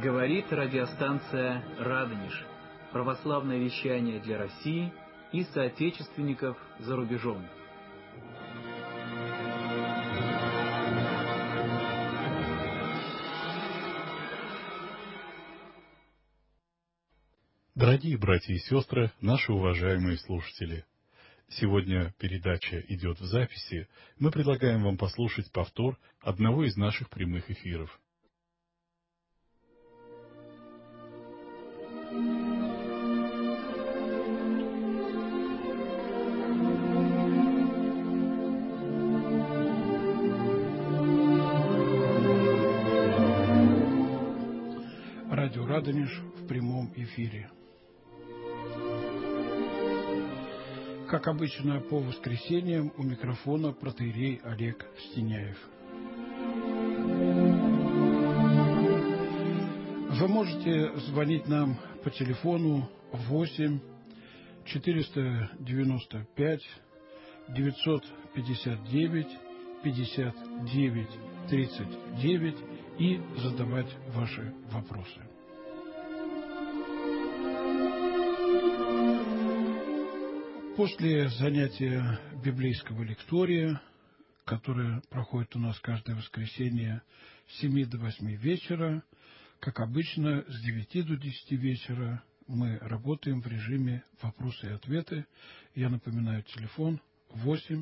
Говорит радиостанция «Радонеж». Православное вещание для России и соотечественников за рубежом. Дорогие братья и сестры, наши уважаемые слушатели, сегодня передача идет в записи. Мы предлагаем вам послушать повтор одного из наших прямых эфиров. Радио «Радонеж» в прямом эфире. Как обычно, по воскресеньям у микрофона протоиерей Олег Стеняев. Вы можете звонить нам по телефону 8 495 959 59 39 и задавать ваши вопросы. После занятия библейского лектория, которое проходит у нас каждое воскресенье с 7 до 8 вечера, как обычно, с 9 до 10 вечера мы работаем в режиме «Вопросы и ответы». Я напоминаю, телефон 8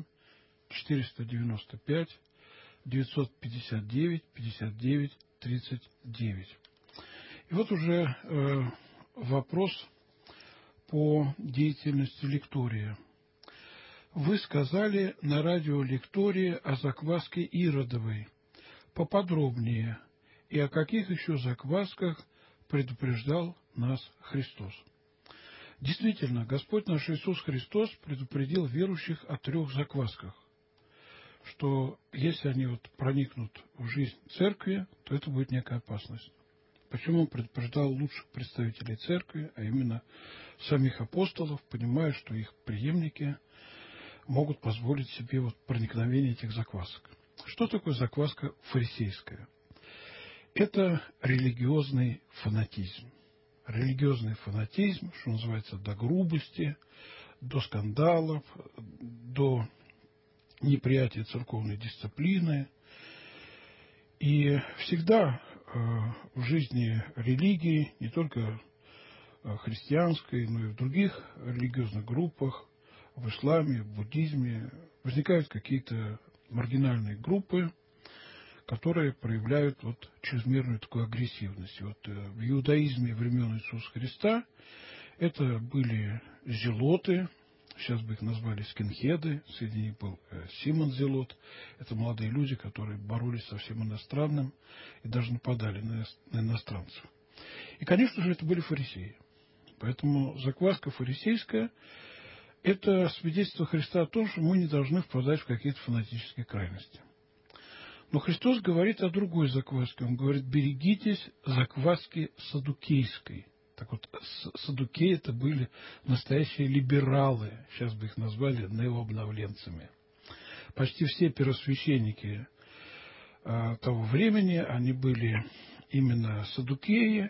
495 959 59 39. И вот уже вопрос по деятельности лектория. Вы сказали на радио лектории о закваске Иродовой. Поподробнее. И о каких еще заквасках предупреждал нас Христос? Действительно, Господь наш Иисус Христос предупредил верующих о 3 заквасках. Что если они проникнут в жизнь церкви, то это будет некая опасность. Почему он предупреждал лучших представителей церкви, а именно самих апостолов, понимая, что их преемники могут позволить себе проникновение этих заквасок. Что такое закваска фарисейская? Это религиозный фанатизм. Религиозный фанатизм, что называется, до грубости, до скандалов, до неприятия церковной дисциплины. И всегда в жизни религии, не только христианской, но и в других религиозных группах, в исламе, в буддизме, возникают какие-то маргинальные группы, которые проявляют чрезмерную такую агрессивность. В иудаизме времен Иисуса Христа это были зелоты, сейчас бы их назвали скинхеды, среди них был Симон Зелот. Это молодые люди, которые боролись со всем иностранным и даже нападали на иностранцев. И, конечно же, это были фарисеи. Поэтому закваска фарисейская – это свидетельство Христа о том, что мы не должны впадать в какие-то фанатические крайности. Но Христос говорит о другой закваске. Он говорит: берегитесь закваски саддукейской. Так вот, саддукеи это были настоящие либералы, сейчас бы их назвали неообновленцами. Почти все первосвященники того времени, они были именно саддукеи.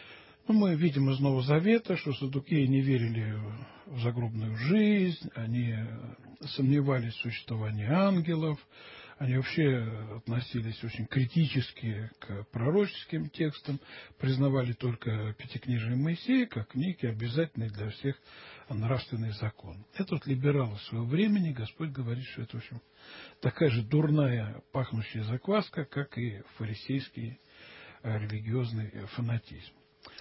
Мы видим из Нового Завета, что саддукеи не верили в загробную жизнь, они сомневались в существовании ангелов, они вообще относились очень критически к пророческим текстам, признавали только Пятикнижие Моисея как некий обязательный для всех нравственный закон. Это либералы своего времени. Господь говорит, что это, в общем, такая же дурная, пахнущая закваска, как и фарисейский религиозный фанатизм.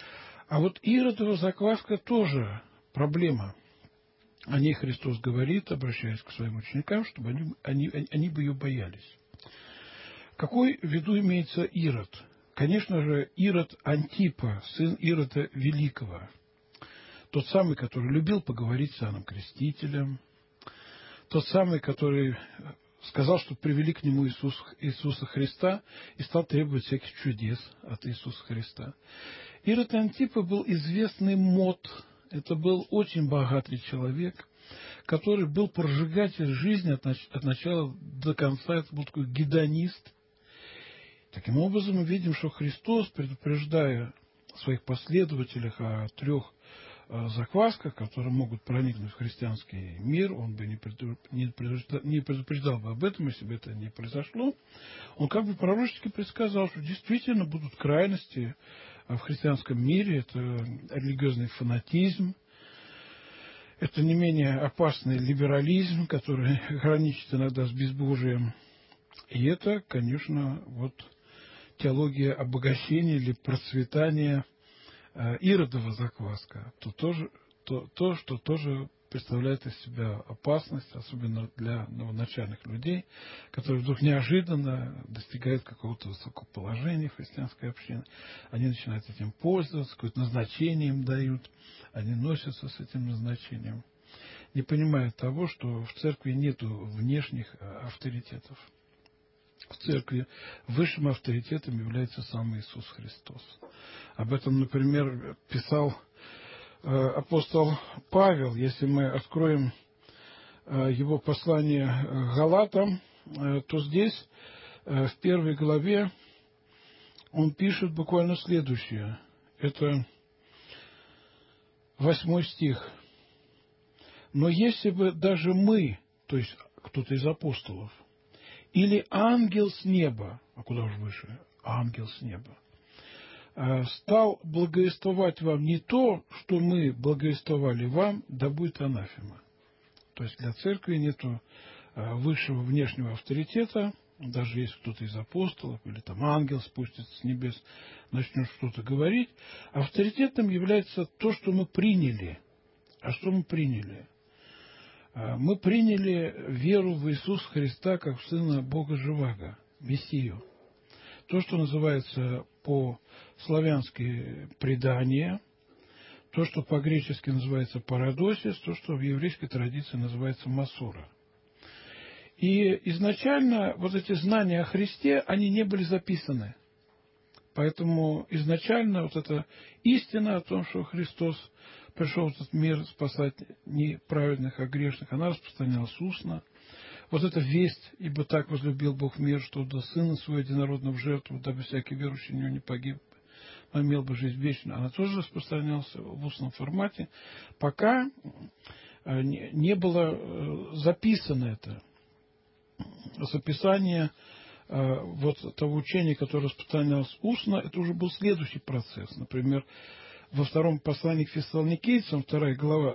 А Иродова закваска тоже проблема. О ней Христос говорит, обращаясь к своим ученикам, чтобы они бы ее боялись. Какой в виду имеется Ирод? Конечно же, Ирод Антипа, сын Ирода Великого. Тот самый, который любил поговорить с Иоанном Крестителем. Тот самый, который сказал, что привели к нему Иисуса Христа и стал требовать всяких чудес от Иисуса Христа. Ирод Антипа был известный мот. Это был очень богатый человек, который был прожигатель жизни от начала до конца. Это был такой гедонист. Таким образом, мы видим, что Христос, предупреждая своих последователях о 3 заквасках, которые могут проникнуть в христианский мир. Он бы не предупреждал бы об этом, если бы это не произошло. Он как бы пророчески предсказал, что действительно будут крайности в христианском мире. Это религиозный фанатизм, это не менее опасный либерализм, который граничит иногда с безбожием. И это, конечно, вот теология обогащения или процветания Иродова закваска, то, что тоже представляет из себя опасность, особенно для новоначальных людей, которые вдруг неожиданно достигают какого-то высокого положения в христианской общине. Они начинают этим пользоваться, какое-то назначение им дают, они носятся с этим назначением, не понимая того, что в церкви нет внешних авторитетов. В церкви высшим авторитетом является сам Иисус Христос. Об этом, например, писал апостол Павел. Если мы откроем его послание к Галатам, то здесь, в 1 главе, он пишет буквально следующее. Это 8 стих. «Но если бы даже мы, то есть кто-то из апостолов, или ангел с неба, а куда уж выше, ангел с неба, стал благовествовать вам не то, что мы благовествовали вам, да будет анафема». То есть для церкви нет высшего внешнего авторитета, даже если кто-то из апостолов или там ангел спустится с небес, начнет что-то говорить, авторитетом является то, что мы приняли. А что мы приняли? Мы приняли веру в Иисуса Христа как в Сына Бога Живаго, Мессию. То, что называется по-славянски предание, то, что по-гречески называется парадосис, то, что в еврейской традиции называется масора. И изначально вот эти знания о Христе, они не были записаны. Поэтому изначально вот эта истина о том, что Христос пришел в этот мир спасать не праведных, а грешных, она распространялась устно. Вот эта весть, ибо так возлюбил Бог мир, что до Сына Своего Единородного в жертву, дабы всякий верующий в Него не погиб, но имел бы жизнь вечную, она тоже распространялась в устном формате, пока не было записано это. Записание вот того учения, которое распространялось устно, это уже был следующий процесс. Например, во 2 послании к Фессалоникийцам, 2 глава,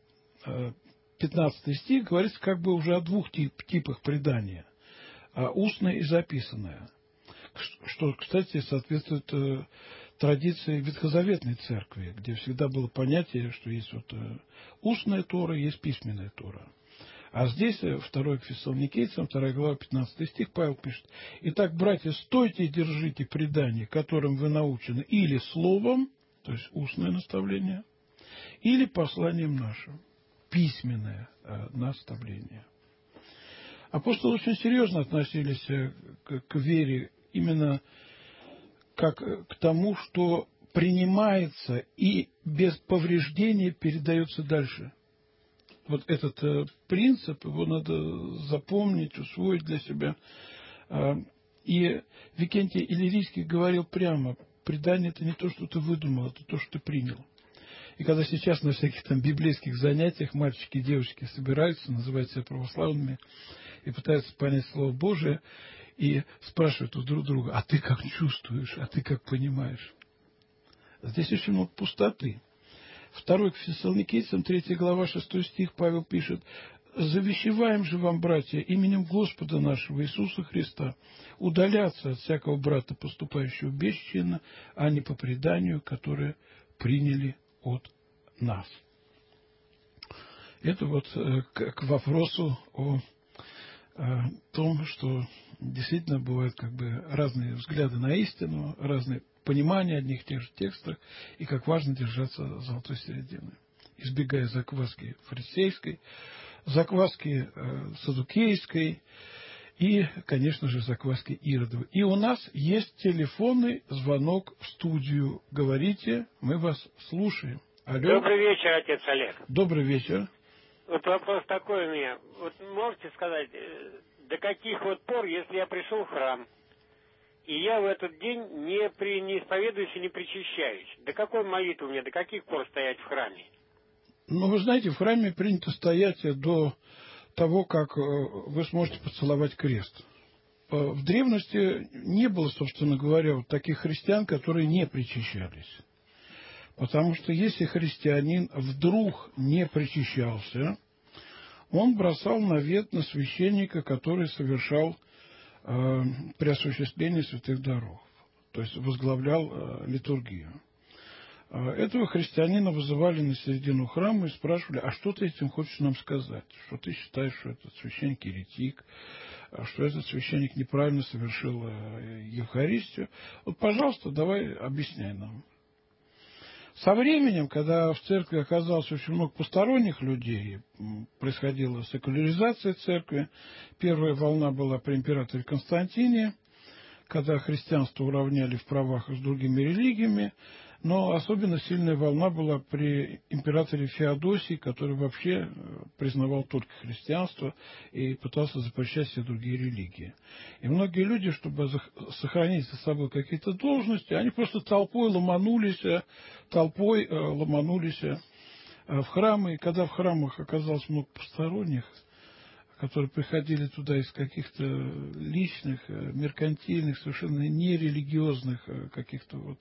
15 стих, говорится как бы уже о 2 типах предания. Устное и записанное. Что, кстати, соответствует традиции Ветхозаветной церкви, где всегда было понятие, что есть вот устная Тора, есть письменная Тора. А здесь, 2 к Фессалоникийцам, 2 глава, 15 стих, Павел пишет: «Итак, братья, стойте и держите предание, которым вы научены, или словом, то есть устное наставление, или посланием нашим, письменное наставление». Апостолы очень серьезно относились к вере именно как к тому, что принимается и без повреждения передается дальше. Вот этот принцип, его надо запомнить, усвоить для себя. И Викентий Иллирийский говорил прямо: предание – это не то, что ты выдумал, это то, что ты принял. И когда сейчас на всяких там библейских занятиях мальчики и девочки собираются, называют себя православными, и пытаются понять Слово Божие, и спрашивают у друг друга: а ты как чувствуешь, а ты как понимаешь? Здесь очень много пустоты. 2 к Фессалоникийцам, 3 глава, 6 стих, Павел пишет: «Завещеваем же вам, братья, именем Господа нашего Иисуса Христа, удаляться от всякого брата, поступающего бесчинно, а не по преданию, которое приняли от нас». Это вот к вопросу о том, что действительно бывают как бы разные взгляды на истину, разные понимания одних и тех же текстов, и как важно держаться золотой середины, избегая закваски фарисейской, закваски саддукейской и, конечно же, закваски Иродовой. И у нас есть телефонный звонок в студию. Говорите, мы вас слушаем. Алло. Добрый вечер, отец Олег. Добрый вечер. Вот вопрос такой у меня. Вот можете сказать, до каких вот пор, если я пришел в храм, и я в этот день не исповедуюсь и не причащаюсь. До какой молитвы мне, до каких пор стоять в храме? Ну, вы знаете, в храме принято стоять до того, как вы сможете поцеловать крест. В древности не было, собственно говоря, вот таких христиан, которые не причащались. Потому что если христианин вдруг не причащался, он бросал навет на священника, который совершал при осуществлении святых даров, то есть возглавлял литургию. Этого христианина вызывали на середину храма и спрашивали: а что ты этим хочешь нам сказать? Что ты считаешь, что этот священник еретик, что этот священник неправильно совершил Евхаристию? Вот, пожалуйста, давай объясняй нам. Со временем, когда в церкви оказалось очень много посторонних людей, происходила секуляризация церкви. Первая волна была при императоре Константине, когда христианство уравняли в правах с другими религиями. Но особенно сильная волна была при императоре Феодосии, который вообще признавал только христианство и пытался запрещать все другие религии. И многие люди, чтобы сохранить за собой какие-то должности, они просто толпой ломанулись в храмы. И когда в храмах оказалось много посторонних, которые приходили туда из каких-то личных, меркантильных, совершенно нерелигиозных каких-то вот,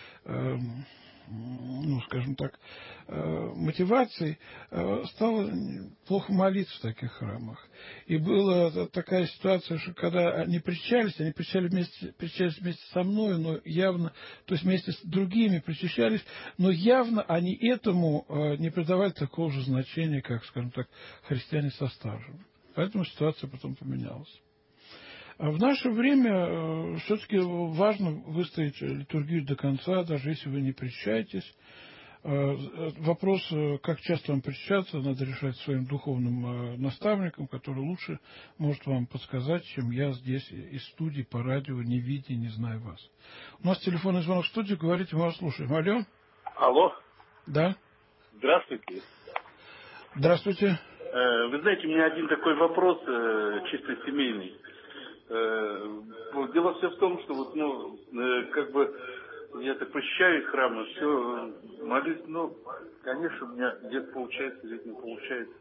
скажем так, мотиваций, стало плохо молиться в таких храмах. И была такая ситуация, что когда они причащались вместе со мной, но явно, то есть вместе с другими причащались, но явно они этому не придавали такого же значения, как, скажем так, христиане со стажем. Поэтому ситуация потом поменялась. А в наше время все-таки важно выстоять литургию до конца, даже если вы не причащаетесь. Вопрос, как часто вам причащаться, надо решать своим духовным наставником, который лучше может вам подсказать, чем я здесь из студии по радио, не видя, не зная вас. У нас телефонный звонок в студию, говорите, мы вас слушаем. Алло? Алло. Да. Здравствуйте. Здравствуйте. Вы знаете, у меня один такой вопрос, чисто семейный. Дело все в том, что я так посещаю храмы, все молюсь, конечно, у меня где-то получается, где-то не получается.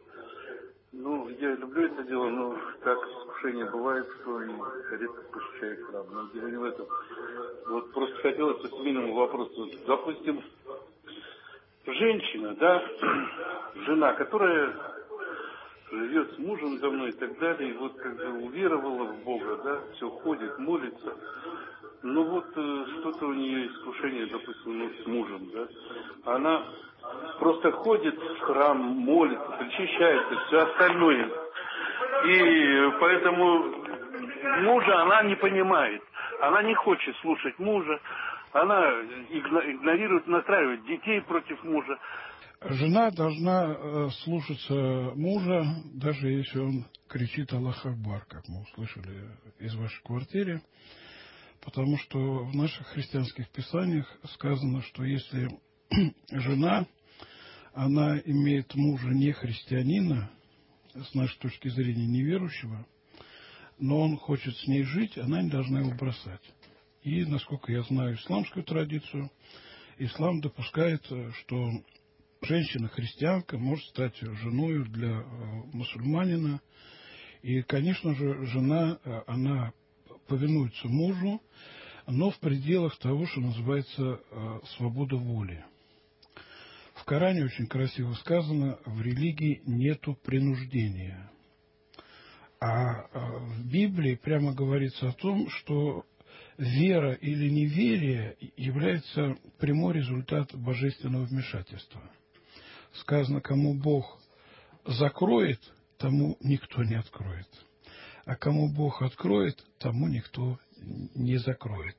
Я люблю это дело, но так искушение бывает, что и редко посещаю храм. Но дело не в этом. Вот просто хотелось по семейному вопросу. Допустим, женщина, да, жена, которая живет с мужем давно и так далее, и вот как бы уверовала в Бога, да, все ходит, молится, но что-то у нее искушение, допустим, с мужем, да, она просто ходит в храм, молится, причащается, все остальное, и поэтому мужа она не понимает, она не хочет слушать мужа, она игнорирует, настраивает детей против мужа. Жена должна слушаться мужа, даже если он кричит «Аллах Акбар», как мы услышали из вашей квартиры, потому что в наших христианских писаниях сказано, что если жена, она имеет мужа не христианина, с нашей точки зрения неверующего, но он хочет с ней жить, она не должна его бросать. И, насколько я знаю исламскую традицию, ислам допускает, что женщина-христианка может стать женой для мусульманина. И, конечно же, жена, она повинуется мужу, но в пределах того, что называется свобода воли. В Коране очень красиво сказано: в религии нету принуждения. А в Библии прямо говорится о том, что вера или неверие является прямой результат божественного вмешательства. Сказано, кому Бог закроет, тому никто не откроет. А кому Бог откроет, тому никто не закроет.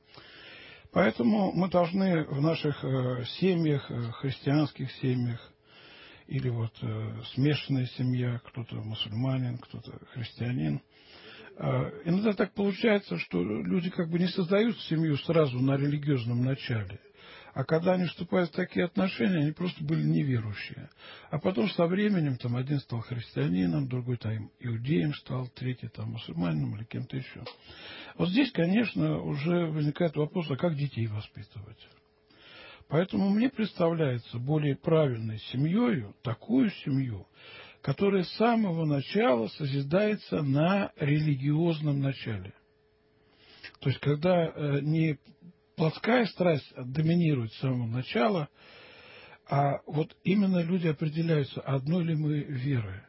Поэтому мы должны в наших семьях, христианских семьях, или смешанная семья, кто-то мусульманин, кто-то христианин. Иногда так получается, что люди как бы не создают семью сразу на религиозном начале, А когда они вступают в такие отношения, они просто были неверующие. А потом со временем там один стал христианином, другой там иудеем стал, третий там мусульманином или кем-то еще. Вот здесь, конечно, уже возникает вопрос, а как детей воспитывать? Поэтому мне представляется более правильной семьей такую семью, которая с самого начала созидается на религиозном начале. То есть, когда не плотская страсть доминирует с самого начала, а вот именно люди определяются, одной ли мы верой.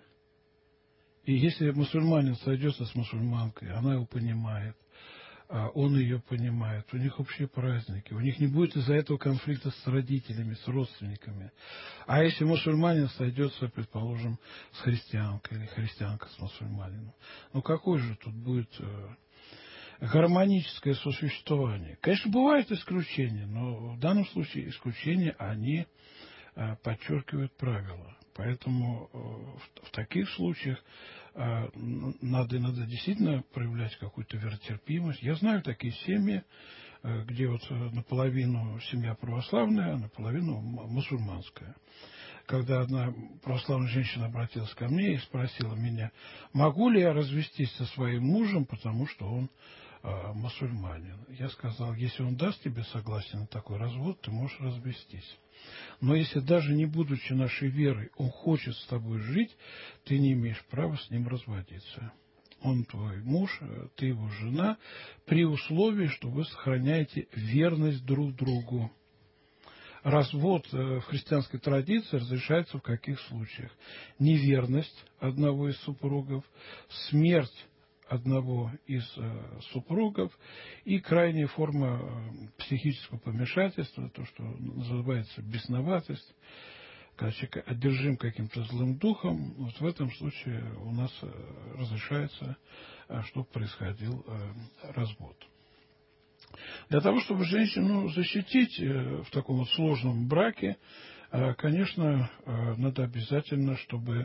И если мусульманин сойдется с мусульманкой, она его понимает, он ее понимает, у них общие праздники, у них не будет из-за этого конфликта с родителями, с родственниками. А если мусульманин сойдется, предположим, с христианкой или христианка с мусульманином, ну какой же тут будет гармоническое сосуществование? Конечно, бывают исключения, но в данном случае исключения, они подчеркивают правила. Поэтому в таких случаях надо иногда действительно проявлять какую-то веротерпимость. Я знаю такие семьи, где вот наполовину семья православная, а наполовину мусульманская. Когда одна православная женщина обратилась ко мне и спросила меня, могу ли я развестись со своим мужем, потому что он мусульманин. Я сказал, если он даст тебе согласие на такой развод, ты можешь развестись. Но если даже не будучи нашей верой, он хочет с тобой жить, ты не имеешь права с ним разводиться. Он твой муж, ты его жена, при условии, что вы сохраняете верность друг другу. Развод в христианской традиции разрешается в каких случаях? Неверность одного из супругов, смерть одного из супругов и крайняя форма психического помешательства, то, что называется бесноватость, когда человек одержим каким-то злым духом, вот в этом случае у нас разрешается, чтобы происходил развод. Для того, чтобы женщину защитить в таком вот сложном браке, конечно, надо обязательно, чтобы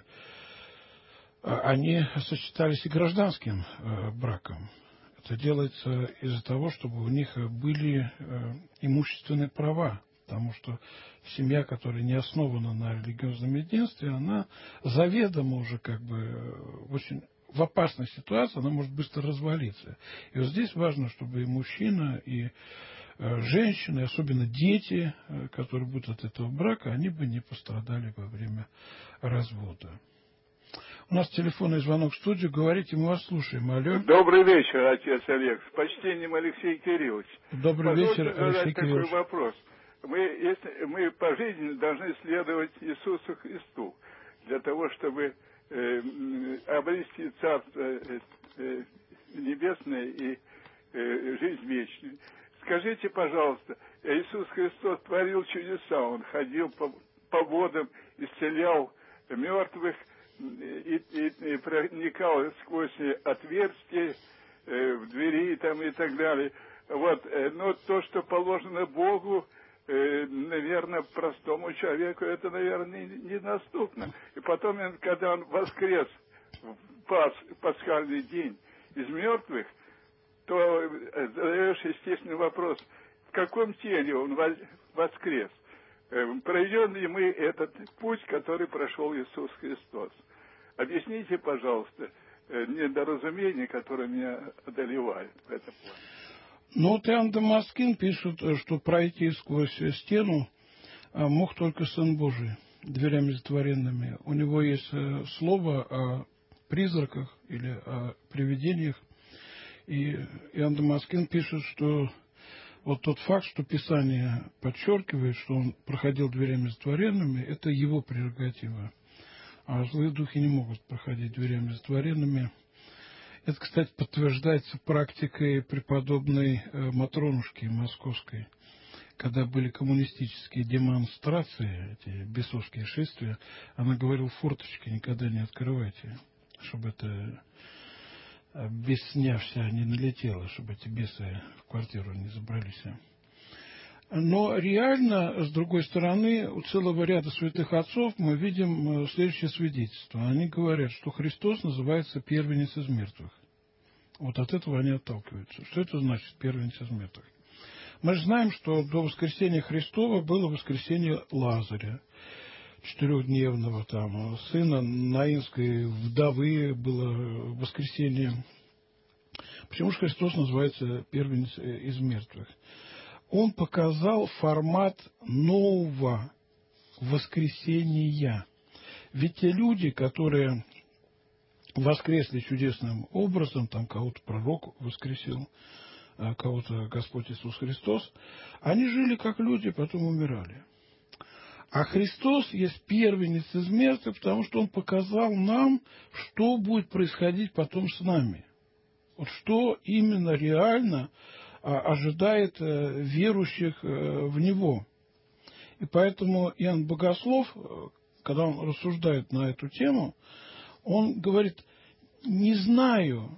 они сочетались и гражданским браком. Это делается из-за того, чтобы у них были имущественные права. Потому что семья, которая не основана на религиозном единстве, она заведомо уже как бы очень в опасной ситуации, она может быстро развалиться. И вот здесь важно, чтобы и мужчина, и женщины, особенно дети, которые будут от этого брака, они бы не пострадали во время развода. У нас телефонный звонок в студию. Говорите, мы вас слушаем. Алло. Добрый вечер, отец Олег. С почтением, Алексей Кириллович. Добрый вечер, Алексей Кириллович. Такой вопрос. Мы по жизни должны следовать Иисусу Христу для того, чтобы обрести Царство Небесное и жизнь вечную. Скажите, пожалуйста, Иисус Христос творил чудеса. Он ходил по водам, исцелял мертвых, и проникал сквозь отверстия в двери там и так далее. Вот, но то, что положено Богу, наверное, простому человеку, это, наверное, недоступно. И потом, когда он воскрес в пасхальный день из мертвых, то задаешь естественный вопрос, в каком теле он воскрес? Пройдем ли мы этот путь, который прошел Иисус Христос? Объясните, пожалуйста, недоразумение, которое меня одолевает в этом плане. Ну, вот Иоанн Дамаскин пишет, что пройти сквозь стену мог только Сын Божий, дверями затворенными. У него есть слово о призраках или о привидениях. И Иоанн Дамаскин пишет, что вот тот факт, что Писание подчеркивает, что он проходил дверями затворенными, это его прерогатива. А злые духи не могут проходить дверями затворенными. Это, кстати, подтверждается практикой преподобной Матронушки Московской. Когда были коммунистические демонстрации, эти бесовские шествия, она говорила, форточки никогда не открывайте, чтобы это бесня вся не налетела, чтобы эти бесы в квартиру не забрались. Но реально, с другой стороны, у целого ряда святых отцов мы видим следующее свидетельство. Они говорят, что Христос называется первенец из мертвых. Вот от этого они отталкиваются. Что это значит, первенец из мертвых? Мы же знаем, что до воскресения Христова было воскресение Лазаря, 4-дневного, там, сына Наинской вдовы было воскресение. Почему же Христос называется первенец из мертвых? Он показал формат нового воскресения. Ведь те люди, которые воскресли чудесным образом, там кого-то пророк воскресил, а кого-то Господь Иисус Христос, они жили как люди, потом умирали. А Христос есть первенец из мертвых, потому что Он показал нам, что будет происходить потом с нами. Вот что именно реально ожидает верующих в Него. И поэтому Иоанн Богослов, когда он рассуждает на эту тему, он говорит: не знаю,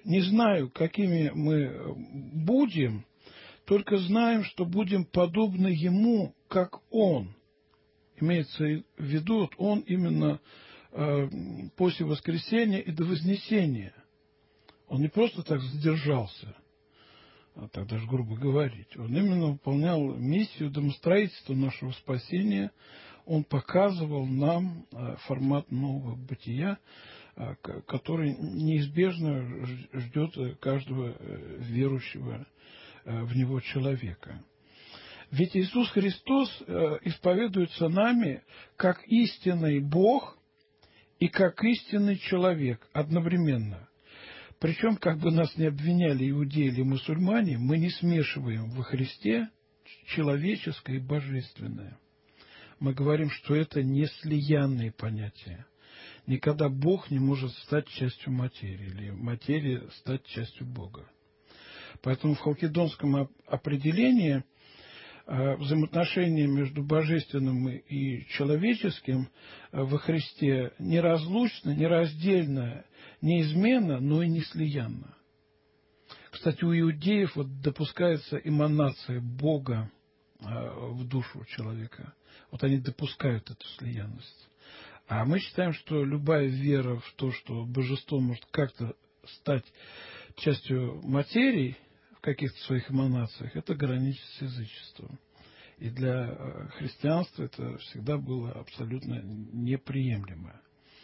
какими мы будем, только знаем, что будем подобны Ему, как Он. Имеется в виду, вот Он именно после воскресения и до вознесения. Он не просто так задержался, так даже грубо говорить. Он именно выполнял миссию домостроительства нашего спасения. Он показывал нам формат нового бытия, который неизбежно ждет каждого верующего в Него человека. Ведь Иисус Христос исповедуется нами как истинный Бог и как истинный человек одновременно. Причем, как бы нас ни обвиняли иудеи или мусульмане, мы не смешиваем во Христе человеческое и божественное. Мы говорим, что это не слиянные понятия. Никогда Бог не может стать частью материи, или материя стать частью Бога. Поэтому в халкидонском определении взаимоотношения между божественным и человеческим во Христе неразлучно, нераздельно, неизменно, но и не слиянно. Кстати, у иудеев вот допускается эманация Бога в душу человека. Вот они допускают эту слиянность. А мы считаем, что любая вера в то, что божество может как-то стать частью материи в каких-то своих эманациях, это граничит с язычеством. И для христианства это всегда было абсолютно неприемлемо.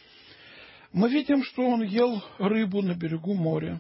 Мы видим, что он ел рыбу на берегу моря,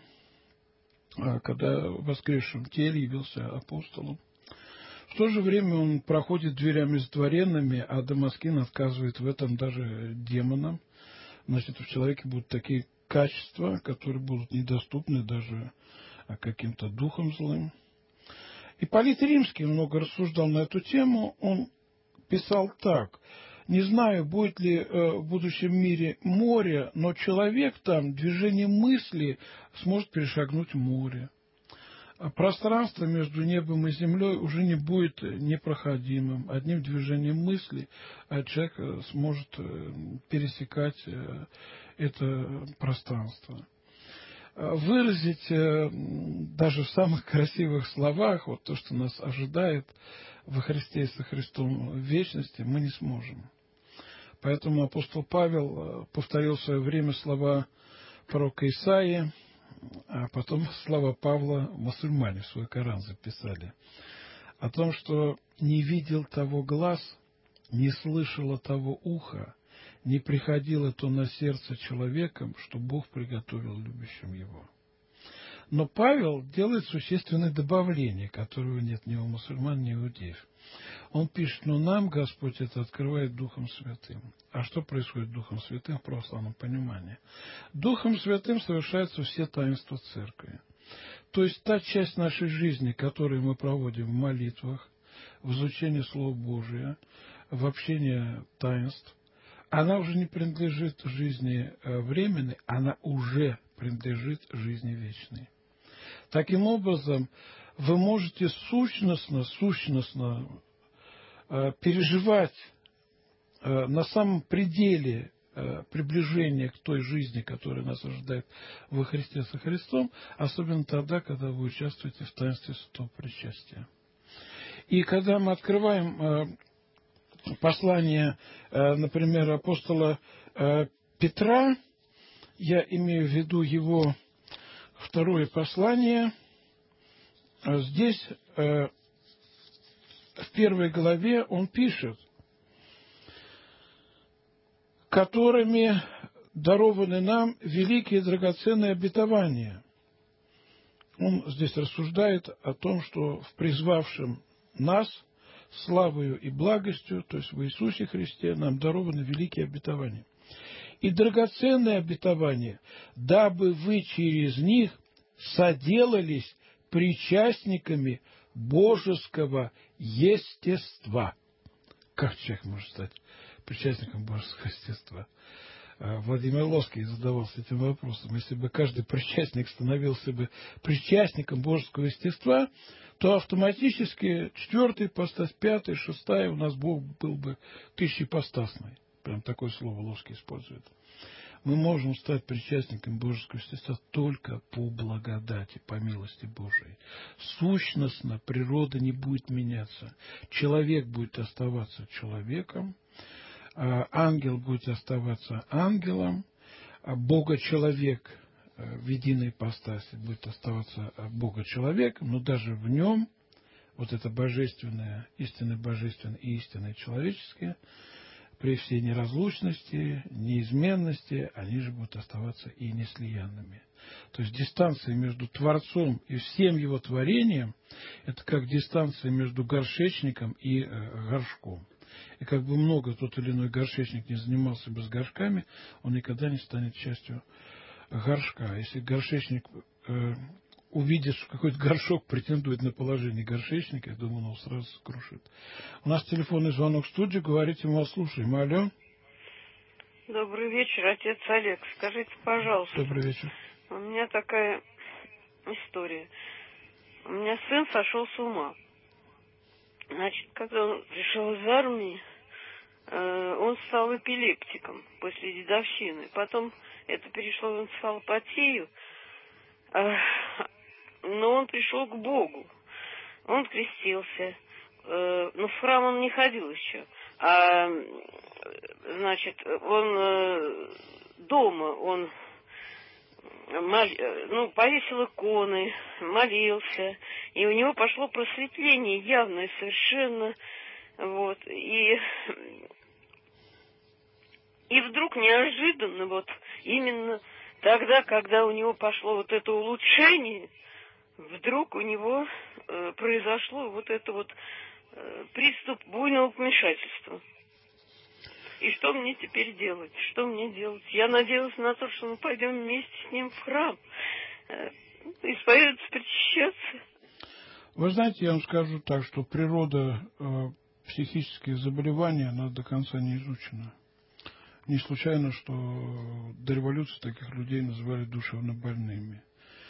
когда в воскресшем теле явился апостолом. В то же время он проходит дверями сдворенными, а Дамаскин отказывает в этом даже демонам. Значит, в человеке будут такие качества, которые будут недоступны даже каким-то духом злым. Ипполит Римский много рассуждал на эту тему. Он писал так: «Не знаю, будет ли в будущем мире море, но человек там движением мысли сможет перешагнуть море. Пространство между небом и землей уже не будет непроходимым. Одним движением мысли человек сможет пересекать это пространство». Выразить даже в самых красивых словах вот то, что нас ожидает во Христе и со Христом в вечности, мы не сможем. Поэтому апостол Павел повторил в свое время слова пророка Исаии, а потом слова Павла мусульмане в свой Коран записали, о том, что не видел того глаз, не слышало того уха, не приходило то на сердце человеком, что Бог приготовил любящим его. Но Павел делает существенное добавление, которого нет ни у мусульман, ни у иудеев. Он пишет: но нам Господь это открывает Духом Святым. А что происходит Духом Святым в православном понимании? Духом Святым совершаются все таинства Церкви. То есть та часть нашей жизни, которую мы проводим в молитвах, в изучении Слова Божия, в общении таинств, она уже не принадлежит жизни временной, она уже принадлежит жизни вечной. Таким образом, вы можете сущностно переживать на самом пределе приближения к той жизни, которая нас ожидает во Христе со Христом, особенно тогда, когда вы участвуете в таинстве святого причастия. И когда мы открываем послание, например, апостола Петра, я имею в виду его второе послание, здесь 1 главе он пишет, которыми дарованы нам великие драгоценные обетования. Он здесь рассуждает о том, что в призвавшем нас славою и благостью, то есть в Иисусе Христе, нам дарованы великие обетования. И драгоценные обетования, дабы вы через них соделались причастниками божеского естества. Как человек может стать причастником божеского естества? Владимир Лоский задавался этим вопросом. Если бы каждый причастник становился бы причастником божеского естества, то автоматически 4-й ипостась, 5-й, 6-й у нас Бог был бы тысячеипостасный. Прям такое слово Лоский использует. Мы можем стать причастником божеского естества только по благодати, по милости Божией. Сущностно природа не будет меняться. Человек будет оставаться человеком, ангел будет оставаться ангелом, Бога-человек в единой ипостаси будет оставаться Бога-человеком, но даже в нем вот это божественное, истинное божественное и истинное человеческое, при всей неразлучности, неизменности, они же будут оставаться и неслиянными. То есть дистанция между Творцом и всем Его творением – это как дистанция между горшечником и горшком. И как бы много тот или иной горшечник не занимался бы с горшками, он никогда не станет частью горшка. Если горшечник увидит, что какой-то горшок претендует на положение горшечника, я думаю, он его сразу скрушит. У нас телефонный звонок в студию, говорите, мы вас слушаем. Алло. Добрый вечер, отец Олег. Скажите, пожалуйста. Добрый вечер. У меня такая история. У меня сын сошел с ума. Значит, когда он пришел из армии, он стал эпилептиком после дедовщины. Потом это перешло в энцефалопатию. Но он пришел к Богу. Он крестился. Но в храм он не ходил еще. Значит, он дома, он повесил иконы, молился. И у него пошло просветление явное совершенно. Вот. И вдруг неожиданно, вот именно тогда, когда у него пошло вот это улучшение, вдруг у него произошло вот это вот приступ буйного помешательства. И что мне теперь делать? Что мне делать? Я надеялась на то, что мы пойдем вместе с ним в храм, исповедоваться, причащаться. Вы знаете, я вам скажу так, что природа психических заболеваний, она до конца не изучена. Не случайно, что до революции таких людей называли душевно больными.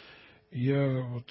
Я вот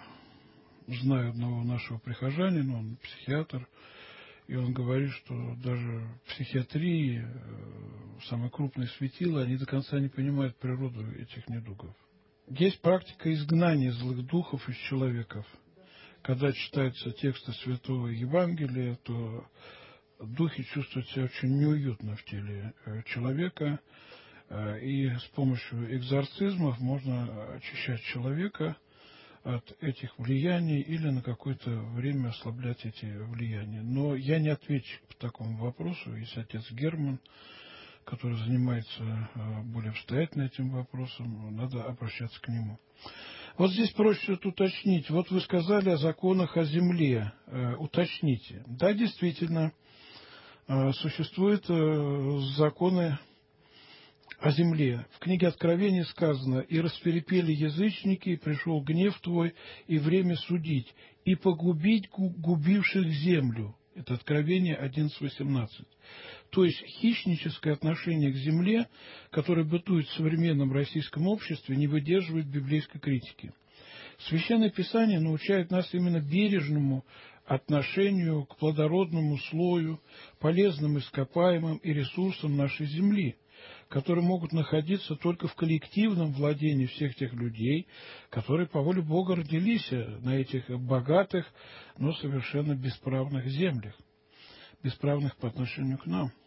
знаю одного нашего прихожанина, он психиатр, и он говорит, что даже в психиатрии самые крупные светила, они до конца не понимают природу этих недугов. Есть практика изгнания злых духов из человеков. Когда читаются тексты Святого Евангелия, то духи чувствуют себя очень неуютно в теле человека, и с помощью экзорцизмов можно очищать человека от этих влияний или на какое-то время ослаблять эти влияния. Но я не ответчик по такому вопросу. Есть отец Герман, который занимается более обстоятельно этим вопросом, надо обращаться к нему. Вот здесь проще уточнить. Вот вы сказали о законах о земле. Уточните. Да, действительно, существуют законы о земле. В книге Откровения сказано: «И рассвирепели язычники, и пришел гнев твой, и время судить, и погубить губивших землю». Это Откровение 11:18. То есть хищническое отношение к земле, которое бытует в современном российском обществе, не выдерживает библейской критики. Священное Писание научает нас именно бережному отношению к плодородному слою, полезным ископаемым и ресурсам нашей земли, которые могут находиться только в коллективном владении всех тех людей, которые по воле Бога родились на этих богатых, но совершенно бесправных землях, бесправных по отношению к нам.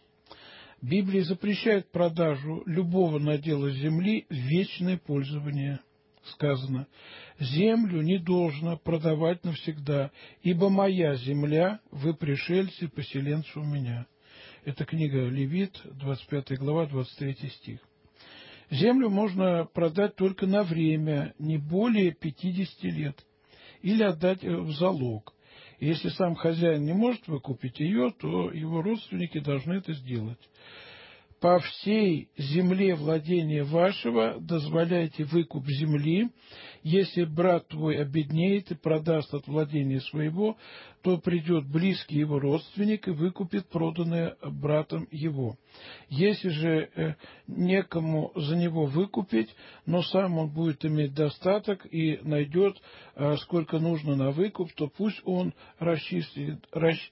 Библия запрещает продажу любого надела земли в вечное пользование сказано: «Землю не должно продавать навсегда, ибо моя земля, вы пришельцы, поселенцы у меня». Это книга Левит, 25 глава, 23 стих. Землю можно продать только на время, не более 50 лет, или отдать в залог. И если сам хозяин не может выкупить ее, то его родственники должны это сделать. По всей земле владения вашего дозволяйте выкуп земли. Если брат твой обеднеет и продаст от владения своего, то придет близкий его родственник и выкупит проданное братом его. Если же некому за него выкупить, но сам он будет иметь достаток и найдет, сколько нужно на выкуп, то пусть он расчислит,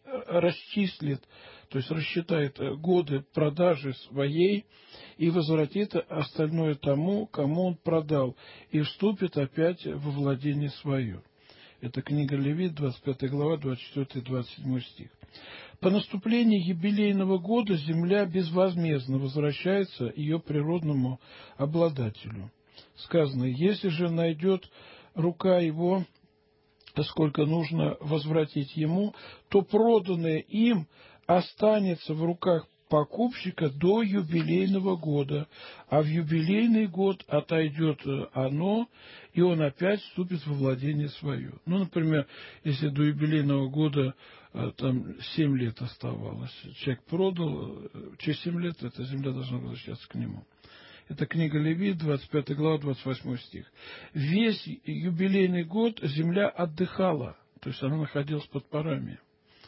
то есть рассчитает годы продажи своей и возвратит остальное тому, кому он продал, и вступит опять во владение свое. Это книга Левит, 25 глава, 24-27 стих. По наступлении юбилейного года земля безвозмездно возвращается ее природному обладателю. Сказано: если же найдет рука его, сколько нужно возвратить ему, то проданное им останется в руках покупщика до юбилейного года, а в юбилейный год отойдет оно, и он опять вступит во владение свое. Ну, например, если до юбилейного года там 7 лет оставалось, человек продал, через 7 лет эта земля должна возвращаться к нему. Это книга Левит, 25 глава, 28 стих. Весь юбилейный год земля отдыхала, то есть она находилась под парами.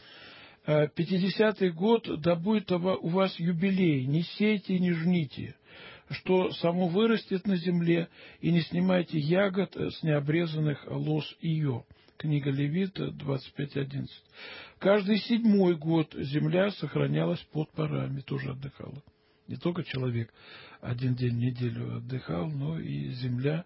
50-й год, да будет у вас юбилей, не сейте и не жните, что само вырастет на земле, и не снимайте ягод с необрезанных лоз ее. Книга Левит, 25:11. Каждый 7-й год земля сохранялась под парами, тоже отдыхала. Не только человек один день в неделю отдыхал, но и земля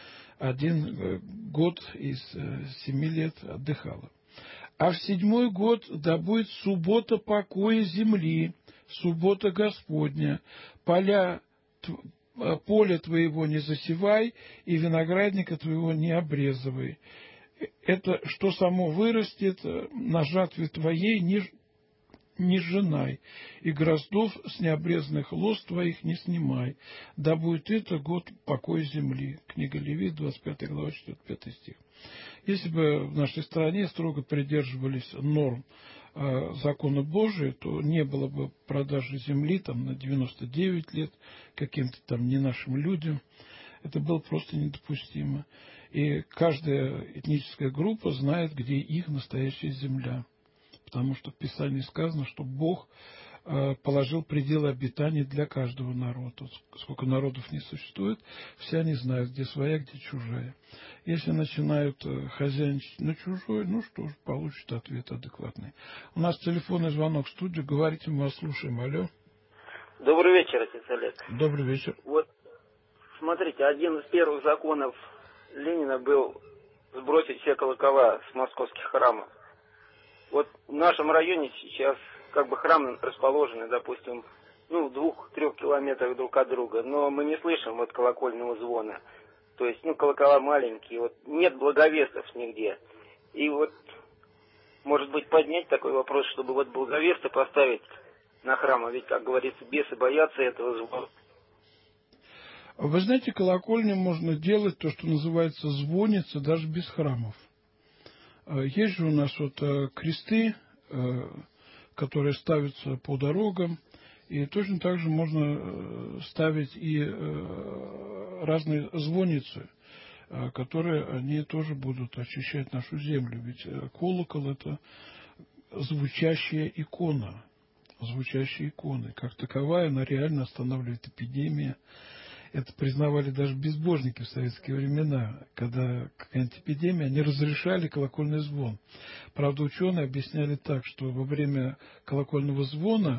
1 год из 7 лет отдыхала. А в 7-й год да будет суббота покоя земли, суббота Господня. Поле твоего не засевай, и виноградника твоего не обрезывай. Это что само вырастет на жатве твоей, не сжинай, и гроздов с необрезанных лоз твоих не снимай. Да будет это год покоя земли. Книга Левит, 25 глава, 4-5 стих. Если бы в нашей стране строго придерживались норм закона Божия, то не было бы продажи земли там на 99 лет каким-то там не нашим людям. Это было просто недопустимо. И каждая этническая группа знает, где их настоящая земля. Потому что в Писании сказано, что Бог положил пределы обитания для каждого народа. Сколько народов не существует, все они знают, где своя, где чужая. Если начинают хозяйничать на чужой, ну что ж, получат ответ адекватный. У нас телефонный звонок в студию. Говорите, мы вас слушаем. Алло. Добрый вечер, отец Олег. Добрый вечер. Вот, смотрите, один из первых законов Ленина был сбросить все колокола с московских храмов. Вот в нашем районе сейчас как бы храмы расположены, допустим, в 2-3 километрах друг от друга, но мы не слышим вот колокольного звона. То есть, колокола маленькие, вот нет благовестов нигде. И вот, может быть, поднять такой вопрос, чтобы вот благовесты поставить на храмы, ведь, как говорится, бесы боятся этого звона. Вы знаете, колокольню можно делать то, что называется звонница, даже без храмов. Есть же у нас вот кресты, которые ставятся по дорогам, и точно так же можно ставить и разные звонницы, которые они тоже будут очищать нашу землю. Ведь колокол — это звучащая икона. Звучащая икона. Как таковая, она реально останавливает эпидемии. Это признавали даже безбожники в советские времена, когда какая-нибудь эпидемия, они разрешали колокольный звон. Правда, ученые объясняли так, что во время колокольного звона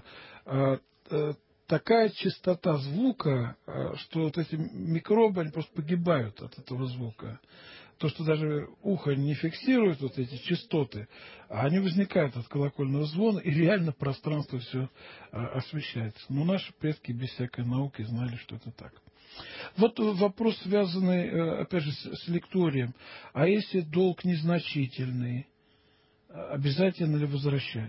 такая частота звука, что вот эти микробы, они просто погибают от этого звука. То, что даже ухо не фиксирует вот эти частоты, а они возникают от колокольного звона, и реально пространство все освещается. Но наши предки без всякой науки знали, что это так. Вот вопрос, связанный, опять же, с лекторием. А если долг незначительный, обязательно ли возвращать?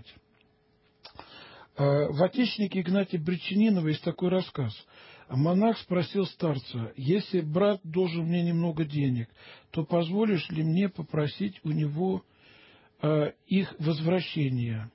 В «Отечнике» Игнатия Бречининова есть такой рассказ. Монах спросил старца: если брат должен мне немного денег, то позволишь ли мне попросить у него их возвращения?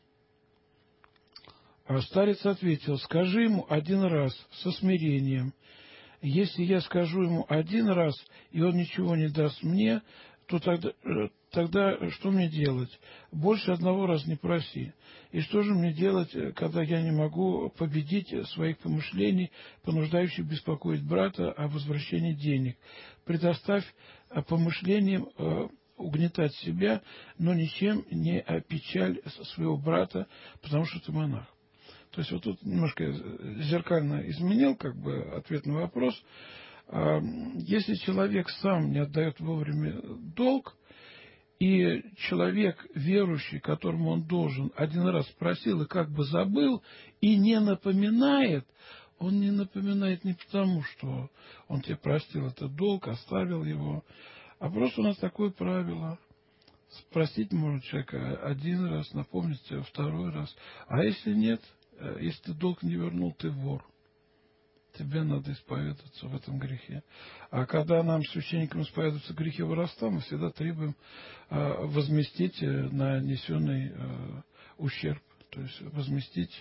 Старец ответил: скажи ему один раз со смирением. Если я скажу ему один раз, и он ничего не даст мне, то тогда что мне делать? Больше одного раза не проси. И что же мне делать, когда я не могу победить своих помышлений, понуждающих беспокоить брата о возвращении денег? Предоставь помышлениям угнетать себя, но ничем не опечаль своего брата, потому что ты монах. То есть вот тут немножко зеркально изменил ответ на вопрос. Если человек сам не отдает вовремя долг, и человек верующий, которому он должен, один раз спросил и забыл, и не напоминает, он не напоминает не потому, что он тебе простил этот долг, оставил его, а просто у нас такое правило. Спросить можно человека один раз, напомнить второй раз. А если нет, если ты долг не вернул, ты вор. Тебе надо исповедоваться в этом грехе. А когда нам, священникам, исповедуются грехи воровства, мы всегда требуем возместить нанесенный ущерб. То есть возместить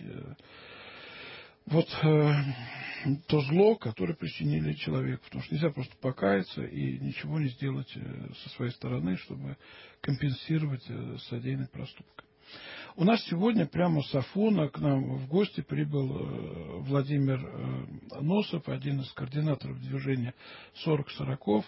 то зло, которое причинили человеку. Потому что нельзя просто покаяться и ничего не сделать со своей стороны, чтобы компенсировать содеянный проступок. У нас сегодня прямо с Афона к нам в гости прибыл Владимир Носов, один из координаторов движения 40-40,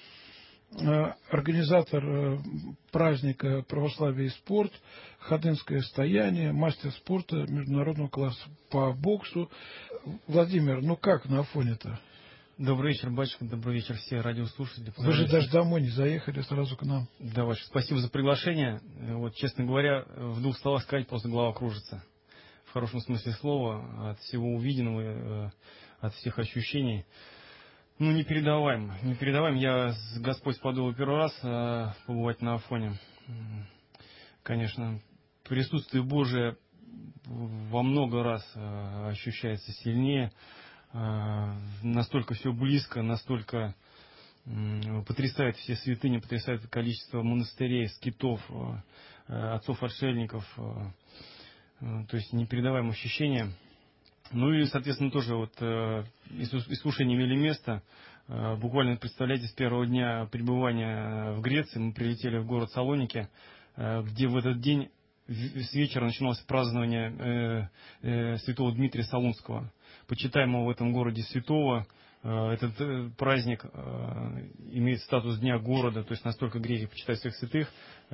организатор праздника «Православие и спорт», ходынское стояние, мастер спорта международного класса по боксу. Владимир, как на Афоне-то? Добрый вечер, батюшка, добрый вечер все радиослушатели. Вы же даже домой не заехали, сразу к нам. Да, батюшка, спасибо за приглашение. Честно говоря, в двух словах сказать, просто голова кружится. В хорошем смысле слова, от всего увиденного, от всех ощущений. Непередаваем. Я с Господь подул первый раз побывать на Афоне. Конечно, присутствие Божие во много раз ощущается сильнее. Настолько все близко, настолько потрясает все святыни, потрясает количество монастырей, скитов, отцов-отшельников. То есть непередаваемое ощущение. И, соответственно, тоже искушения имели место. Буквально, представляете, с первого дня пребывания в Греции мы прилетели в город Салоники, где в этот день с вечера начиналось празднование святого Дмитрия Солунского, почитаемого в этом городе святого. Этот праздник имеет статус дня города, то есть настолько греки почитают всех святых.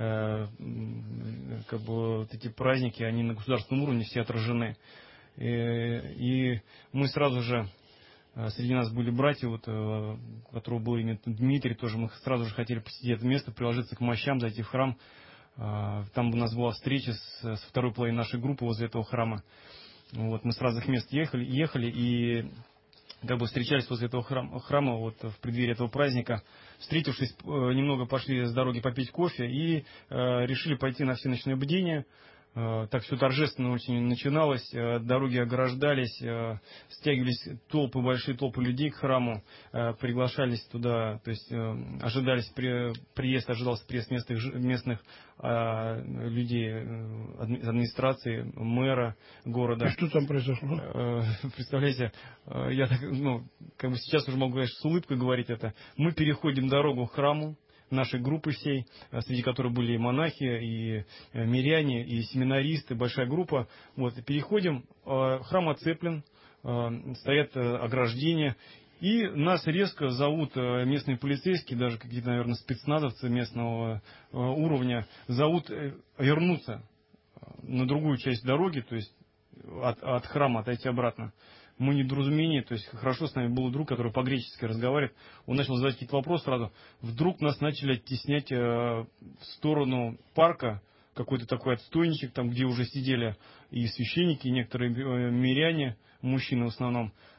Эти праздники, они на государственном уровне все отражены. И мы сразу же, среди нас были братья, у которого был имя Дмитрий, тоже мы сразу же хотели посетить это место, приложиться к мощам, зайти в храм. Там у нас была встреча с второй половиной нашей группы возле этого храма. Мы с разных мест ехали и встречались возле этого храма в преддверии этого праздника. Встретившись, немного пошли с дороги попить кофе и решили пойти на всеночное бдение. Так все торжественно очень начиналось, дороги ограждались, стягивались большие толпы людей к храму, приглашались туда, то есть ожидался приезд местных людей, администрации, мэра города. И что там произошло? Представляете, я сейчас уже могу, конечно, с улыбкой говорить это. Мы переходим дорогу к храму нашей группы всей, среди которых были и монахи, и миряне, и семинаристы, большая группа. Переходим, храм оцеплен, стоят ограждения, и нас резко зовут местные полицейские, даже какие-то, наверное, спецназовцы местного уровня, зовут вернуться на другую часть дороги, то есть от храма отойти обратно. Мы недоразумение, то есть хорошо с нами был друг, который по-гречески разговаривает, он начал задавать какие-то вопросы сразу. Вдруг нас начали оттеснять в сторону парка, какой-то такой отстойничек, там, где уже сидели и священники, и некоторые миряне, мужчины в основном.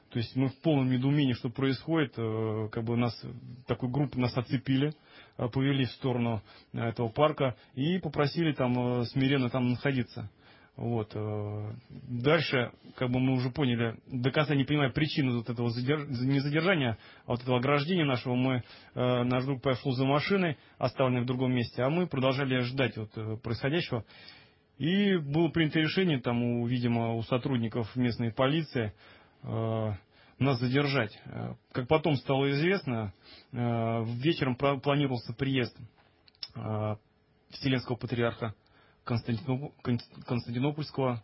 То есть мы в полном недоумении, что происходит. Как бы нас, такой группы нас оцепили, повели в сторону этого парка и попросили там смиренно там находиться. Вот. Дальше, как бы мы уже поняли, до конца не понимая причину вот этого не задержания, а вот этого ограждения нашего, наш друг пошел за машиной, оставленной в другом месте, а мы продолжали ждать вот происходящего. И было принято решение, там, видимо, у сотрудников местной полиции нас задержать. Как потом стало известно, вечером планировался приезд Вселенского патриарха Константинопольского,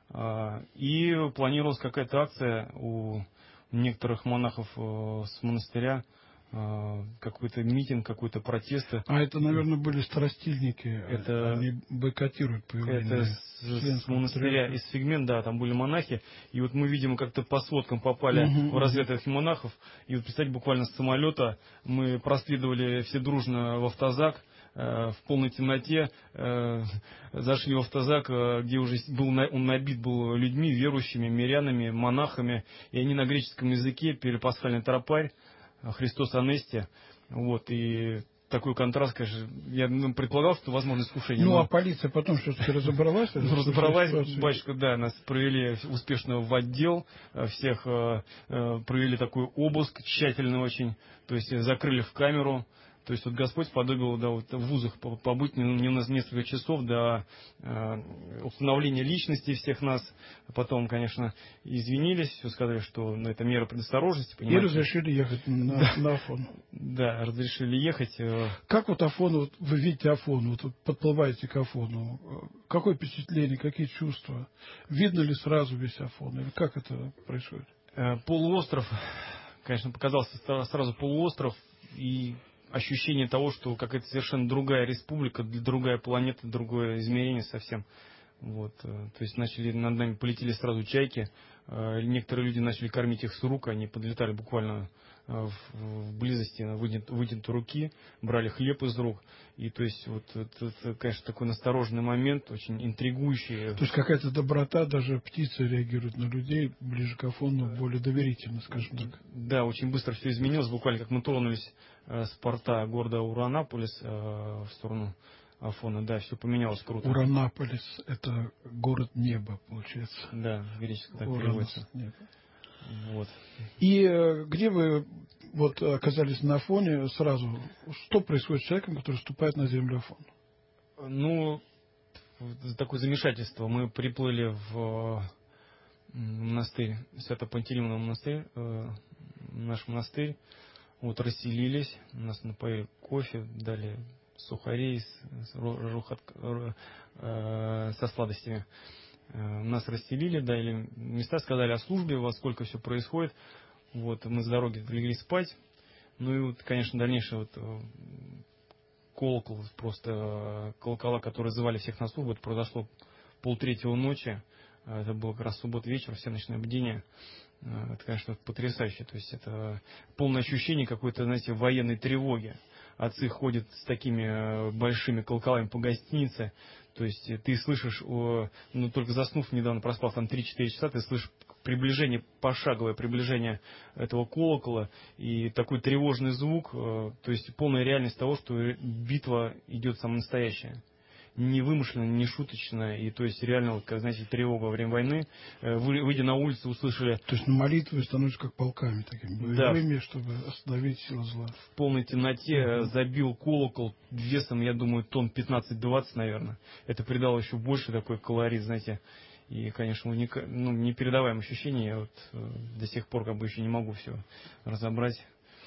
и планировалась какая-то акция у некоторых монахов с монастыря, какой-то митинг, какой-то протест. А это, наверное, были страстильники. Они бойкотируют появление. Это с монастыря из Фигмен, да, там были монахи. И вот мы, видимо, как-то по сводкам попали в разряд этих монахов. И вот, представьте, буквально с самолета мы проследовали все дружно в автозак. В полной темноте зашли в автозак, где уже он набит был людьми, верующими, мирянами, монахами. И они на греческом языке пели пасхальный тропарь «Христос Анести». Вот, и такой контраст, конечно, я предполагал, что возможно искушение. Ну, а полиция потом все-таки разобралась? Разобралась, батюшка, да, нас провели успешно в отдел, всех провели такой обыск, тщательный очень, то есть закрыли в камеру. То есть вот Господь сподобил, да, вот в вузах побыть не несколько часов до установления личности всех нас. Потом, конечно, извинились, все сказали, что это мера предосторожности. Понимаете? И разрешили ехать на Афон. Да, разрешили ехать. Как вот Афон, вот вы видите Афон, вот подплываете к Афону, какое впечатление, какие чувства? Видно ли сразу весь Афон? Или как это происходит? Полуостров, конечно, показался сразу полуостров, и ощущение того, что какая-то совершенно другая республика, другая планета, другое измерение совсем. Вот. То есть над нами полетели сразу чайки. Некоторые люди начали кормить их с рук, они подлетали буквально в близости вытянутой руки, брали хлеб из рук. И то есть вот это, конечно, такой настороженный момент, очень интригующий. То есть какая-то доброта, даже птицы реагируют на людей ближе к Афону более доверительно, скажем так. Да, очень быстро все изменилось, буквально как мы тронулись с порта города Уранаполис в сторону Афона, да, все поменялось круто. Уранаполис — это город неба, получается. Да, греческий так переводится. Вот. И где вы вот оказались на Афоне сразу? Что происходит с человеком, который ступает на землю Афона? Ну, такое замешательство. Мы приплыли в монастырь, Свято-Пантелеймонов монастырь, наш монастырь. Вот, расселились, нас напоили кофе, дали сухарей со сладостями. Нас расселили, дали места, сказали о службе, во сколько все происходит. Вот, мы с дороги легли спать. Ну и вот, конечно, дальнейшее вот колокол, просто колокола, которые звали всех на службу, это произошло 2:30 ночи. Это было как раз суббота вечер, все ночное бдение. Это, конечно, потрясающе. То есть это полное ощущение какой-то, знаете, военной тревоги. Отцы ходят с такими большими колоколами по гостинице. То есть ты слышишь, ну только заснув недавно, проспав там 3-4 часа, ты слышишь приближение, пошаговое приближение этого колокола и такой тревожный звук. То есть полная реальность того, что битва идет самая настоящая. Не вымышленно, не шуточно, и то есть реально, вот, как, знаете, тревога во время войны. Выйдя на улицу, услышали... То есть на молитвы становятся как полками такими боевыми, да, чтобы остановить силу зла. В полной темноте забил колокол весом, я думаю, тонн 15-20, наверное. Это придало еще больше такой колорит, знаете. И, конечно, непередаваемое ощущение. Я вот до сих пор как бы еще не могу все разобрать.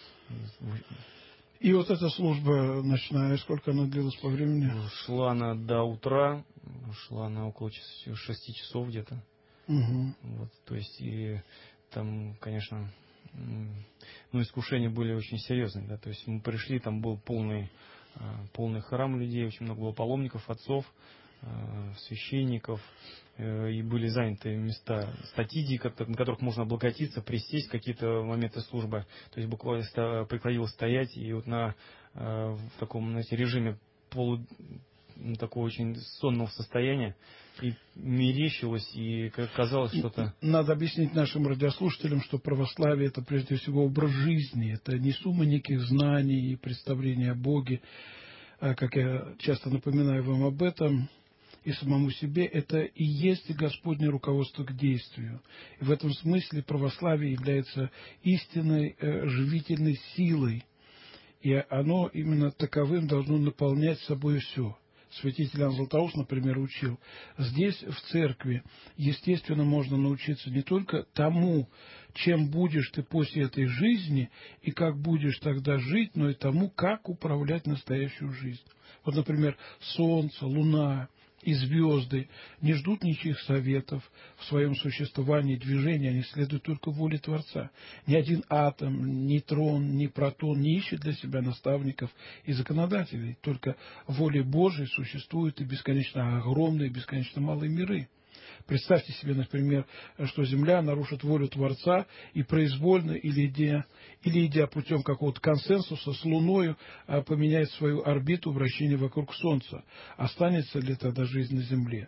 И вот эта служба ночная, сколько она длилась по времени? Шла она до утра, шла она около 6 часов где-то. Вот, то есть, и там, конечно, искушения были очень серьезные. Да? То есть мы пришли, там был полный храм людей, очень много было паломников, отцов, священников, и были заняты места статидий, на которых можно облокотиться, присесть в какие-то моменты службы. То есть буквально приходилось стоять, и вот в таком, знаете, режиме такого очень сонного состояния, и мерещилось, и казалось что-то... Надо объяснить нашим радиослушателям, что православие – это прежде всего образ жизни, это не сумма неких знаний и представлений о Боге, как я часто напоминаю вам об этом, и самому себе, это и есть Господне руководство к действию. И в этом смысле православие является истинной живительной силой, и оно именно таковым должно наполнять собой все. Святитель Иоанн Златоуст, например, учил, здесь, в церкви, естественно, можно научиться не только тому, чем будешь ты после этой жизни и как будешь тогда жить, но и тому, как управлять настоящую жизнь. Вот, например, солнце, луна и звезды не ждут ничьих советов в своем существовании, движении, они следуют только воле Творца. Ни один атом, нейтрон, ни протон не ищет для себя наставников и законодателей, только волей Божией существуют и бесконечно огромные, бесконечно малые миры. Представьте себе, например, что Земля нарушит волю Творца и произвольно или идя путем какого-то консенсуса с Луною поменяет свою орбиту вращения вокруг Солнца. Останется ли тогда жизнь на Земле?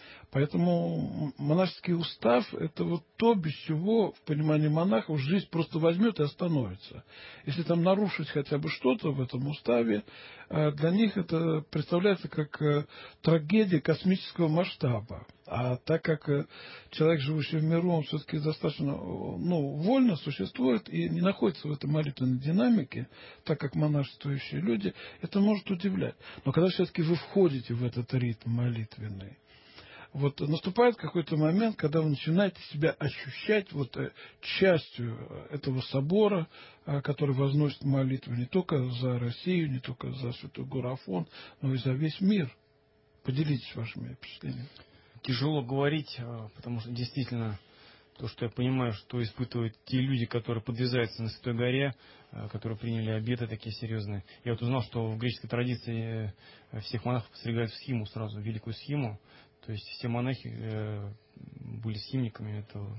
Поэтому монашеский устав – это вот то, без чего, в понимании монахов, жизнь просто возьмет и остановится. Если там нарушить хотя бы что-то в этом уставе, для них это представляется как трагедия космического масштаба. А так как человек, живущий в миру, он все-таки достаточно вольно существует и не находится в этой молитвенной динамике, так как монашествующие люди, это может удивлять. Но когда все-таки вы входите в этот ритм молитвенный, вот наступает какой-то момент, когда вы начинаете себя ощущать вот частью этого собора, который возносит молитву не только за Россию, не только за Святой гору Афон, но и за весь мир. Поделитесь вашими впечатлениями. Тяжело говорить, потому что действительно то, что я понимаю, что испытывают те люди, которые подвязаются на Святой горе, которые приняли обеты такие серьезные. Я вот узнал, что в греческой традиции всех монахов постригают в схиму сразу, в великую схиму. То есть все монахи были схимниками этого.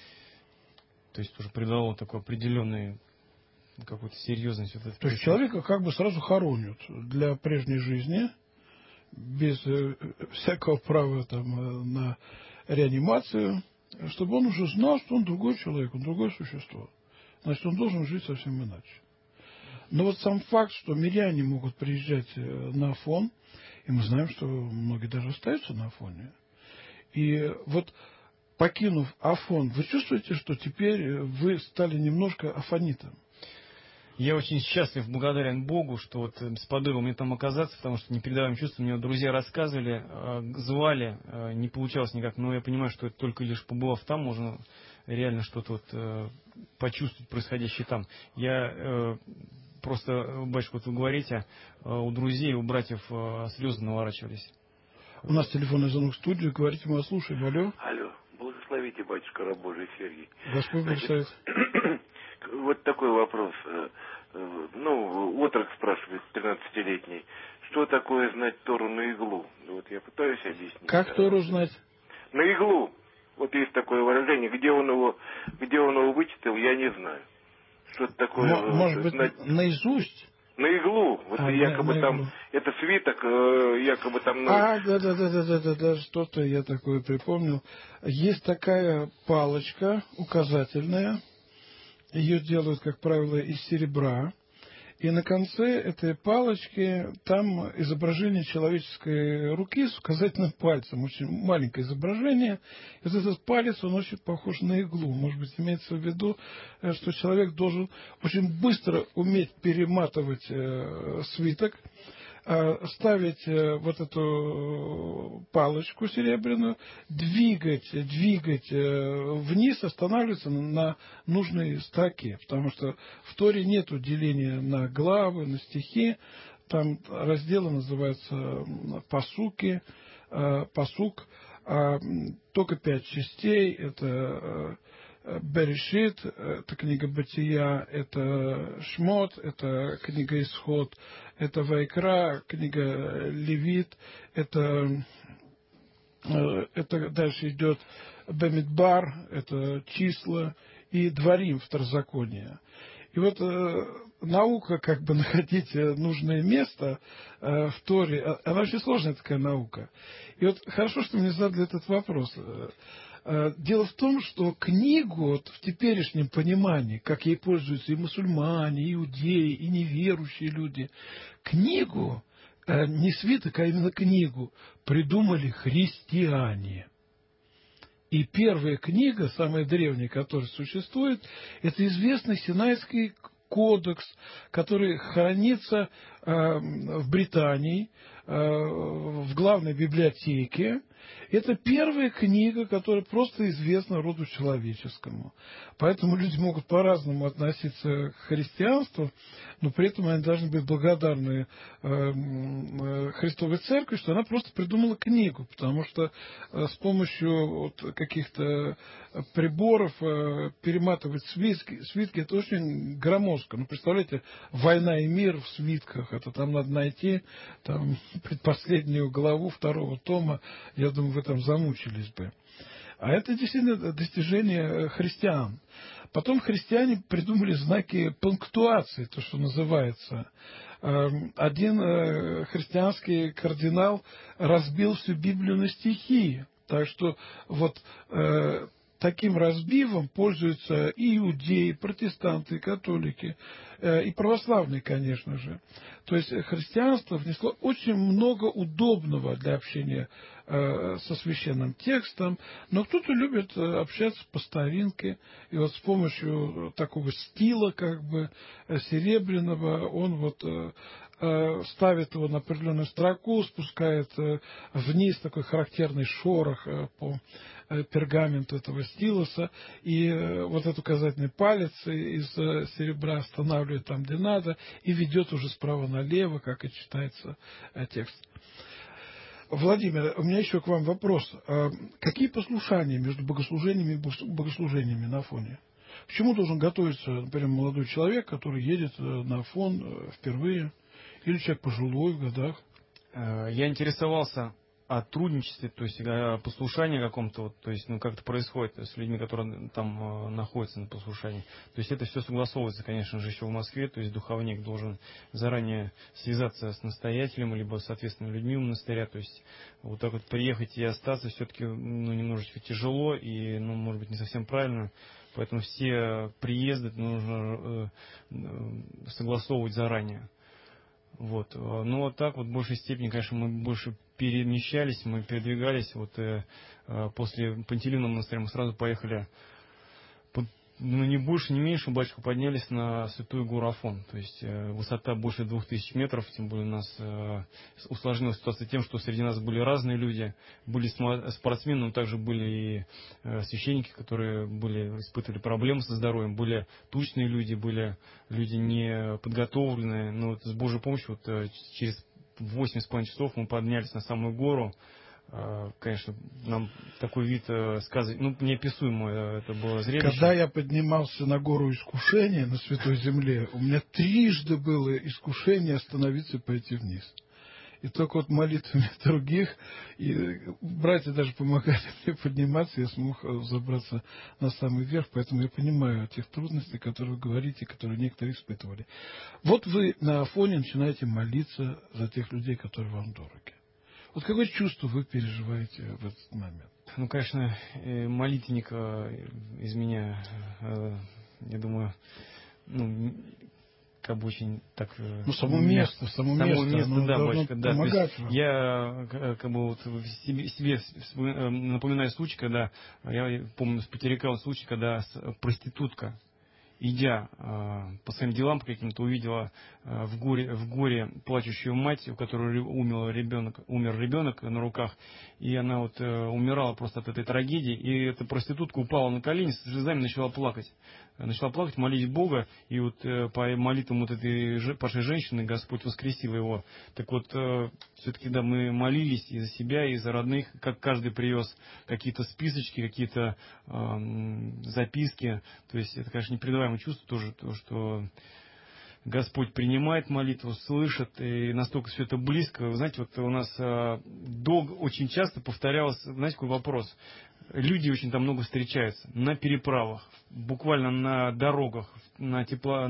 То есть тоже придало такой определенный какой-то серьезность. То есть человека как бы сразу хоронят для прежней жизни, без всякого права там на реанимацию, чтобы он уже знал, что он другой человек, он другое существо. Значит, он должен жить совсем иначе. Но вот сам факт, что миряне могут приезжать на Афон, и мы знаем, что многие даже остаются на Афоне. И вот, покинув Афон, вы чувствуете, что теперь вы стали немножко афонитом? Я очень счастлив, благодарен Богу, что вот сподобил мне там оказаться, потому что непередаваемым чувством мне друзья рассказывали, звали, не получалось никак, но я понимаю, что это только лишь побывав там, можно реально что-то вот почувствовать происходящее там. Я просто, батюшка, вот вы говорите, у друзей, у братьев слезы наворачивались. У нас телефонный звонок в студию, говорите, мы вас слушаем. Алло. Алло, благословите, батюшка, раб Божий Сергий. Господь благословит. Вот такой вопрос. Отрок спрашивает, 13-летний, что такое знать Тору на иглу? Вот я пытаюсь объяснить. Как Тору знать? На иглу. Вот есть такое выражение, где он его вычитал, я не знаю. Что-то такое. Может быть, наизусть? На иглу. Вот якобы на там, иглу. Это свиток, якобы там... Да, что-то я такое припомнил. Есть такая палочка указательная. Ее делают, как правило, из серебра. И на конце этой палочки там изображение человеческой руки с указательным пальцем. Очень маленькое изображение. И вот этот палец, он очень похож на иглу. Может быть, имеется в виду, что человек должен очень быстро уметь перематывать свиток, ставить вот эту палочку серебряную, двигать вниз, останавливаться на нужной строке. Потому что в Торе нет деления на главы, на стихи. Там разделы называются пасуки, пасук. Только 5 частей. Это Берешит, это книга Бытия, это Шмот, это книга Исход, это Вайкра, книга Левит, это дальше идет Бамидбар, это числа, и Дворим, второзаконие. И вот наука, как бы находить нужное место в Торе, она очень сложная такая наука. И вот хорошо, что мне задали этот вопрос. Дело в том, что книгу вот, в теперешнем понимании, как ей пользуются и мусульмане, и иудеи, и неверующие люди, книгу, не свиток, а именно книгу, придумали христиане. И первая книга, самая древняя, которая существует, это известный Синайский кодекс, который хранится в Британии, в главной библиотеке. Это первая книга, которая просто известна роду человеческому. Поэтому люди могут по-разному относиться к христианству, но при этом они должны быть благодарны Христовой Церкви, что она просто придумала книгу, потому что с помощью вот каких-то приборов перематывать свитки, это очень громоздко. Ну, представляете, «Война и мир» в свитках, это там надо найти там, предпоследнюю главу 2 тома, я думаю, вы там замучились бы. А это действительно достижение христиан. Потом христиане придумали знаки пунктуации, то, что называется. Один христианский кардинал разбил всю Библию на стихи. Так что вот таким разбивом пользуются и иудеи, и протестанты, и католики, и православные, конечно же. То есть христианство внесло очень много удобного для общения со священным текстом, но кто-то любит общаться по старинке, и вот с помощью такого стила, как бы, серебряного, он вот ставит его на определенную строку, спускает вниз такой характерный шорох по пергаменту этого стилуса, и вот этот указательный палец из серебра останавливает там, где надо, и ведет уже справа налево, как и читается текст. Владимир, у меня еще к вам вопрос. Какие послушания между богослужениями и богослужениями на Афоне? К чему должен готовиться, например, молодой человек, который едет на Афон впервые, или человек пожилой в годах? Я интересовался о трудничестве, то есть о послушании каком-то, вот, то есть, ну, как это происходит с людьми, которые там находятся на послушании. То есть это все согласовывается, конечно же, еще в Москве, то есть духовник должен заранее связаться с настоятелем, либо, соответственно, людьми у монастыря, то есть вот так вот приехать и остаться все-таки, ну, немножечко тяжело и, ну, может быть, не совсем правильно. Поэтому все приезды нужно согласовывать заранее. Вот. Но вот так вот в большей степени, конечно, мы больше перемещались, мы передвигались. Вот после Пантелеймона монастыря мы сразу поехали, ну, не больше, не меньше, батюшку поднялись на Святую гору Афон. То есть высота больше 2000 метров, тем более у нас усложнилась ситуация тем, что среди нас были разные люди, были спортсмены, но также были и священники, которые испытывали проблемы со здоровьем, были тучные люди, были люди неподготовленные. Но вот с Божьей помощью вот через 8,5 часов мы поднялись на самую гору. Конечно, нам такой вид сказывает, ну, неописуемо это было зрелище. Когда я поднимался на гору искушения на Святой Земле, у меня трижды было искушение остановиться и пойти вниз. И только вот молитвами других, и братья даже помогали мне подниматься, я смог забраться на самый верх, поэтому я понимаю о тех трудностях, которые вы говорите, которые некоторые испытывали. Вот вы на Афоне начинаете молиться за тех людей, которые вам дороги. Вот какое чувство вы переживаете в этот момент? Ну, конечно, молитвенник из меня, я думаю, ну, как бы очень так... Ну, само место, да, батюшка, да. Помогать вам. Я как бы вот себе напоминаю случай, когда, я помню, потерекал случай, когда проститутка, идя по своим делам каким-то, увидела в горе плачущую мать, у которой умер ребенок на руках, и она вот умирала просто от этой трагедии, и эта проститутка упала на колени, с слезами начала плакать, молить Бога, и вот по молитвам вот этой павшей женщины Господь воскресил его. Так вот, все-таки, да, мы молились и за себя, и за родных, как каждый привез какие-то списочки, какие-то записки, то есть это, конечно, непередаваемое чувство тоже, то, что Господь принимает молитву, слышит, и настолько все это близко. Вы знаете, вот у нас очень часто повторялось, знаете, какой вопрос. Люди очень там много встречаются на переправах, буквально на дорогах, на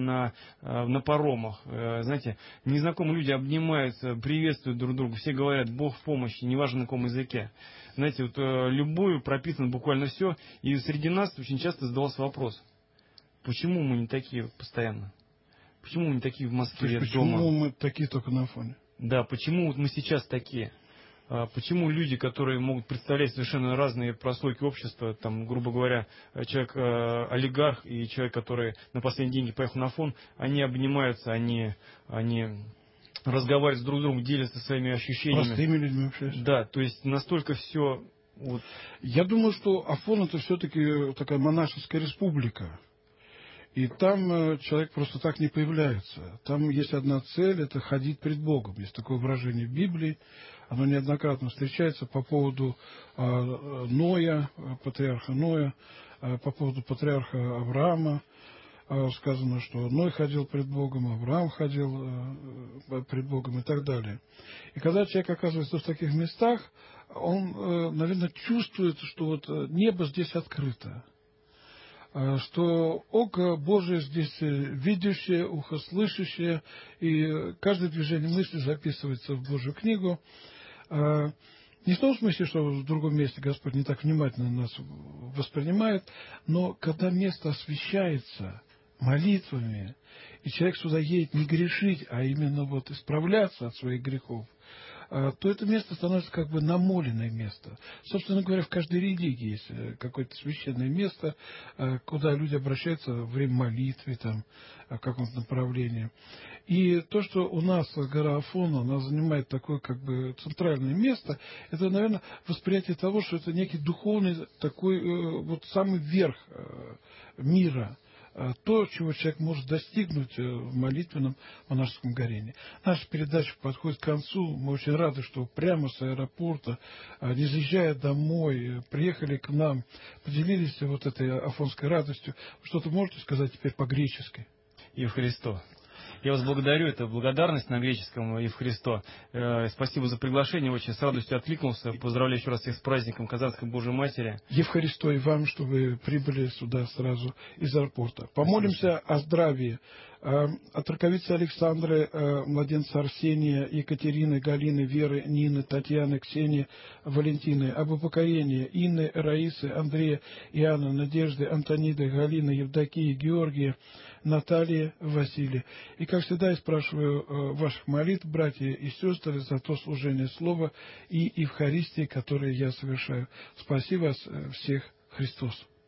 паромах. Знаете, незнакомые люди обнимаются, приветствуют друг друга, все говорят «Бог в помощи», неважно на каком языке. Знаете, вот любую прописано буквально все. И среди нас очень часто задавался вопрос, почему мы не такие постоянно? Почему мы не такие в Москве дома? Почему мы такие только на фоне? Да, почему вот мы сейчас такие? Почему люди, которые могут представлять совершенно разные прослойки общества, там, грубо говоря, человек олигарх и человек, который на последние деньги поехал на фон, они обнимаются, они разговаривают друг с другом, делятся своими ощущениями. Простыми людьми общаются. Да, то есть настолько все... Вот. Я думаю, что Афон это все-таки такая монашеская республика. И там человек просто так не появляется. Там есть одна цель, это ходить пред Богом. Есть такое выражение в Библии, оно неоднократно встречается по поводу Ноя, патриарха Ноя, по поводу патриарха Авраама. Сказано, что Ной ходил пред Богом, Авраам ходил пред Богом и так далее. И когда человек оказывается в таких местах, он, наверное, чувствует, что вот небо здесь открыто. Что око Божие здесь видящее, ухо слышащее, и каждое движение мысли записывается в Божью книгу. Не в том смысле, что в другом месте Господь не так внимательно нас воспринимает, но когда место освящается молитвами, и человек сюда едет не грешить, а именно вот исправляться от своих грехов, то это место становится как бы намоленное место. Собственно говоря, в каждой религии есть какое-то священное место, куда люди обращаются во время молитвы, там, в каком-то направлении. И то, что у нас гора Афон, она занимает такое как бы центральное место, это, наверное, восприятие того, что это некий духовный такой вот самый верх мира. То, чего человек может достигнуть в молитвенном монашеском горении. Наша передача подходит к концу. Мы очень рады, что прямо с аэропорта, не заезжая домой, приехали к нам, поделились вот этой афонской радостью. Что-то можете сказать теперь по-гречески? Евхаристо. Я вас благодарю, это благодарность на греческом Евхаристо. Спасибо за приглашение, очень с радостью откликнулся. Поздравляю еще раз всех с праздником Казанской Божьей Матери. Евхаристо и вам, что вы прибыли сюда сразу из аэропорта. Помолимся о здравии. От раковицы Александры, младенца Арсения, Екатерины, Галины, Веры, Нины, Татьяны, Ксении, Валентины, об упокоении Инны, Раисы, Андрея, Иоанна, Надежды, Антониды, Галины, Евдокии, Георгия, Натальи, Василия. И, как всегда, я спрашиваю ваших молитв, братья и сестры, за то служение слова и Евхаристии, которое я совершаю. Спаси вас всех, Христос.